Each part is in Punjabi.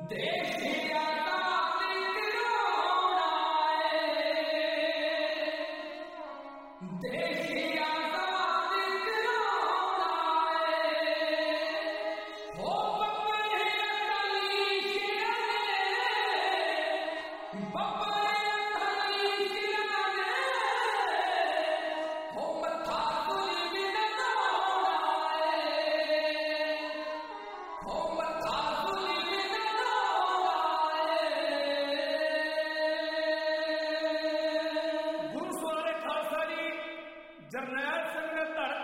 ਜਰਨੈਲ ਸਿੰਘ ਨੇ ਧੜਕ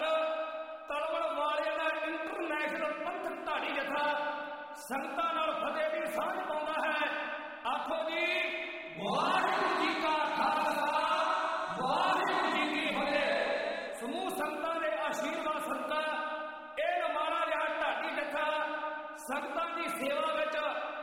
ਤਲਵਣ ਵਾਲਿਆਂ ਦਾ ਇੰਟਰਨੈਸ਼ਨਲ ਪੰਥਕ ਢਾਡੀ ਜਥਾ ਸੰਗਤਾਂ ਨਾਲ ਫਤਿਹ ਦੀ ਸਾਂਝ ਪਾਉਂਦਾ ਹੈ। ਆਖੋ ਜੀ ਵਾਹਿਗੁਰੂ ਜੀ ਕਾ ਖਾਲਸਾ ਵਾਹਿਗੁਰੂ ਜੀ ਕੀ ਫਤਿਹ। ਸਮੂਹ ਸੰਗਤਾਂ ਦੇ ਆਸ਼ੀਰਵਾਦ ਸਦਕਾ ਇਹ ਨਮਾਰਾ ਜਿਹਾ ਢਾਡੀ ਜਥਾ ਸੰਗਤਾਂ ਦੀ ਸੇਵਾ ਵਿੱਚ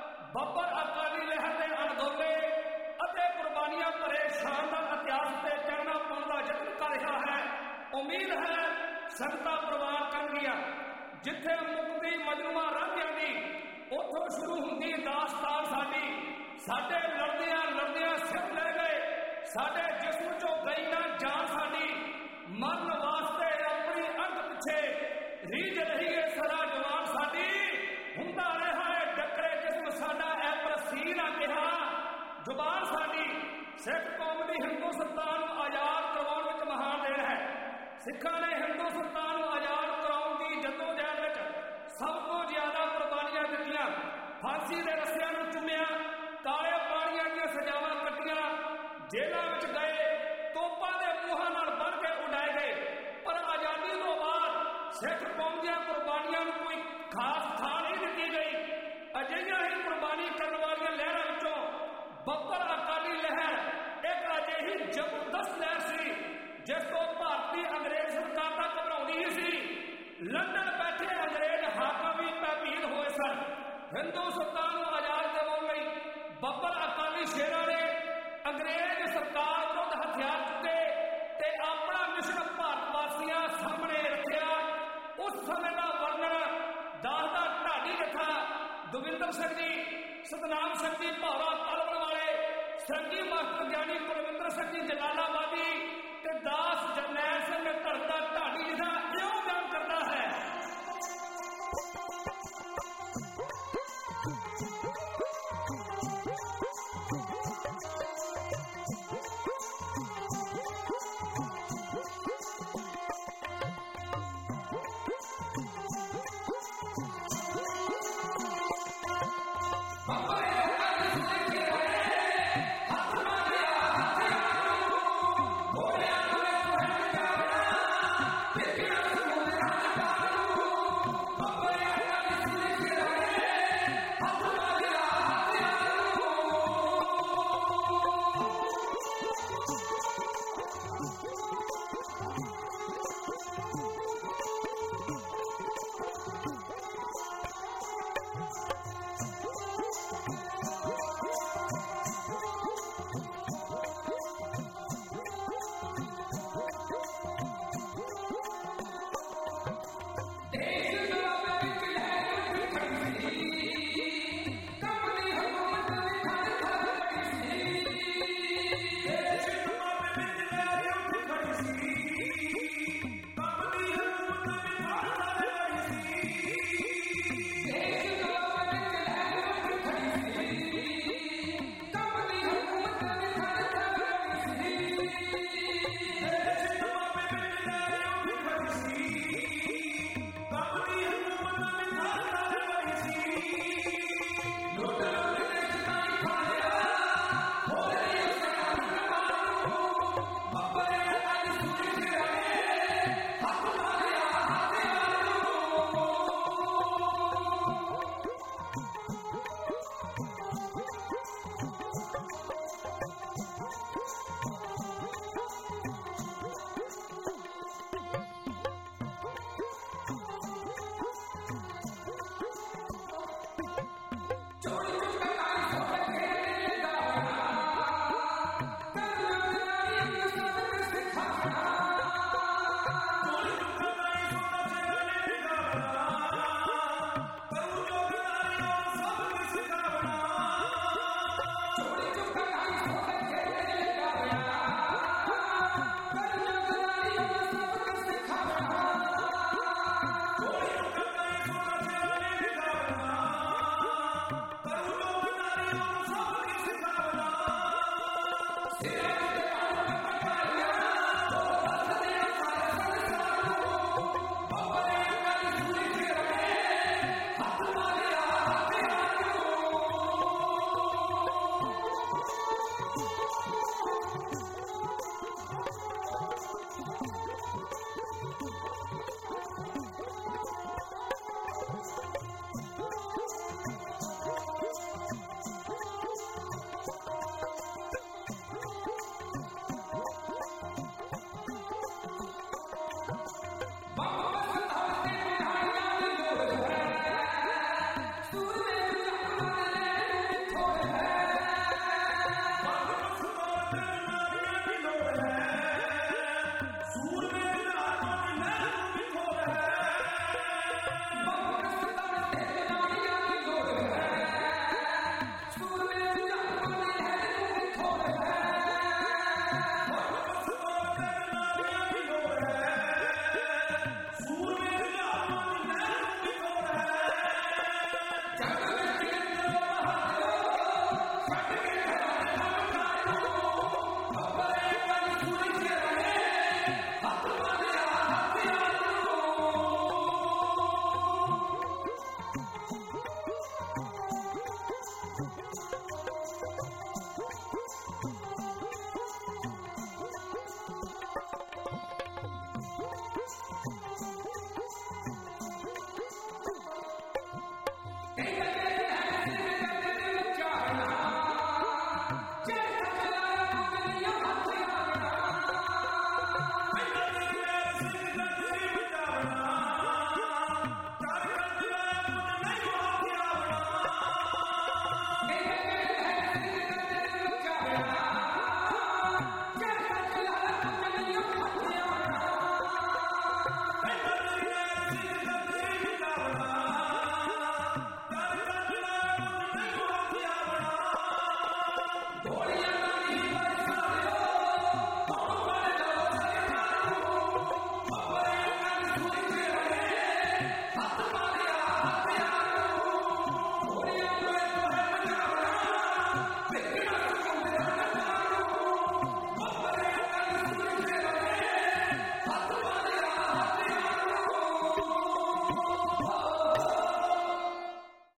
ਬੱਬਰ ਅਕਾਲੀ ਲਹਿਰ ਦੇ ਅਣਗੌਲੇ ਅਤੇ ਕੁਰਬਾਨੀਆਂ ਭਰੇ ਸ਼ਾਨਦਾਰ ਇਤਿਹਾਸ ਤੇ ਚੜ੍ਹਨਾ ਪਾਉਣ ਦਾ ਯਤਨ ਕਰ ਰਿਹਾ ਹੈ। ਉਮੀਦ ਹੈ ਸੰਗਤਾਂ ਪ੍ਰਵਾਨ ਕਰਨਗੀਆਂ। ਜਿੱਥੇ ਮੁਕਤੀ ਮਜਨੂਆ ਰਾਂਝਿਆਂ ਦੀ ਉੱਥੋਂ ਸ਼ੁਰੂ ਹੁੰਦੀ ਦਾਸਤਾਨ ਸਾਡੀ। ਸਾਡੇ ਲੜਦਿਆਂ ਲੜਦਿਆਂ ਸਿਰ ਲੈ ਗਏ, ਸਾਡੇ ਜਿਸਮ ਚੋਂ ਗਈ ਨਾ ਜਾਨ ਸਾਡੀ। ਮਰਨ ਵਾਸਤੇ ਆਪਣੀ ਅੱਗ ਪਿੱਛੇ ਰੀਝ ਰਹੀ ਹੈ ਸਦਾ ਜਵਾਨ ਸਾਡੀ। ਹੁੰਦਾ ਰਿਹਾ ਹੈ ਡੱਕਰੇ ਜਿਸਮ ਸਾਡਾ ਐ ਪ੍ਰਸੀਨ ਆ ਕਿਹਾ ਜ਼ੁਬਾਨ ਸਾਡੀ। ਸਿੱਖ ਕੌਮ ਦੀ ਹਿੰਦੁਸਤਾਨ ਨੂੰ ਆਜ਼ਾਦ ਕਰਵਾਉਣ ਵਿੱਚ ਮਹਾਨ ਦੇਣ ਹੈ। ਸਿੱਖਾਂ ਨੇ ਹਿੰਦੁਸਤਾਨ ਨੂੰ ਆਜ਼ਾਦ ਕਰਾਉਣ ਦੀ ਜੱਦੋ-ਜਹਿਦ ਵਿੱਚ ਸਭ ਤੋਂ ਜ਼ਿਆਦਾ ਕੁਰਬਾਨੀਆਂ ਦਿੱਤੀਆਂ। ਫਾਂਸੀ ਦੇ ਰੱਸਿਆਂ ਨੂੰ ਚੁੰਮਿਆ, ਕਾਲੇ ਪਾਣੀਆਂ ਦੀਆਂ ਸਜ਼ਾਵਾਂ ਕੱਟੀਆਂ, ਜੇਲ੍ਹਾਂ ਵਿੱਚ ਗਏ, ਤੋਪਾਂ ਦੇ ਮੂੰਹਾਂ ਨਾਲ ਬੰਨ੍ਹ ਕੇ ਉਡਾਏ ਗਏ। ਪਰ ਆਜ਼ਾਦੀ ਤੋਂ ਬਾਅਦ ਸਿੱਖ ਕੌਮ ਦੀਆਂ ਕੁਰਬਾਨੀਆਂ ਨੂੰ ਕੋਈ ਖਾਸ ਥਾਂ ਨਹੀਂ ਦਿੱਤੀ ਗਈ। ਅਜਿਹੀਆਂ ਹੀ ਕੁਰਬਾਨੀ ਕਰਨ ਵਾਲੀਆਂ ਲਹਿਰਾਂ ਵਿੱਚੋਂ ਬੱਬਰ ਅਕਾਲੀ ਲਹਿਰ ਇੱਕ ਅਜਿਹੀ ਜ਼ਬਰਦਸਤ ਲਹਿਰ ਸੀ ਜਿਸ ਤੋਂ ਭਾਰਤੀ ਅੰਗਰੇਜ਼ ਸਰਕਾਰ ਤਾਂ ਘਬਰਾਉਂਦੀ ਹੀ ਸੀ। ਲੰਡਨ ਬੈਠੇ ਅੰਗਰੇਜ਼ ਹਾਕਮ ਵੀ ਭੈਭੀਤ ਹੋਏ ਸਨ। ਹਿੰਦੁਸਤਾਨ ਨੂੰ ਆਜ਼ਾਦ ਦਿਵਾਉਣ ਲਈ ਬੱਬਰ ਅਕਾਲੀ ਸ਼ੇਰਾਂ ਨੇ ਅੰਗਰੇਜ਼ ਸਰਕਾਰ ਵਿਰੁੱਧ ਹਥਿਆਰ ਚੁੱਕੇ ਤੇ ਆਪਣਾ ਮਿਸ਼ਨ ਭਾਰਤ ਵਾਸੀਆਂ ਸਾਹਮਣੇ ਰੱਖਿਆ। ਉਸ ਸਮੇਂ ਦਾ ਵਰਣਨ ਦੱਸਦਾ ਢਾਡੀ ਜਥਾ ਦਵਿੰਦਰ ਸਿੰਘ ਜੀ, ਸਤਨਾਮ ਸਿੰਘ ਜੀ ਭੌਰਾ ਤਲਵਣ ਵਾਲੇ, ਸੰਗੀ ਮਾਸਟਰ ਗਿਆਨੀ ਕੁਲਵਿੰਦਰ ਸਿੰਘ ਜੀ ਜਲਾਲਾਬਾਦੀ ਤੇ ਦਾਸ ਜਰਨੈਲ ਸਿੰਘ ਧੜਕਾ ਢਾਡੀ ਜਥਾ ਇਉਂ ਬਿਆਨ ਕਰਦਾ ਹੈ।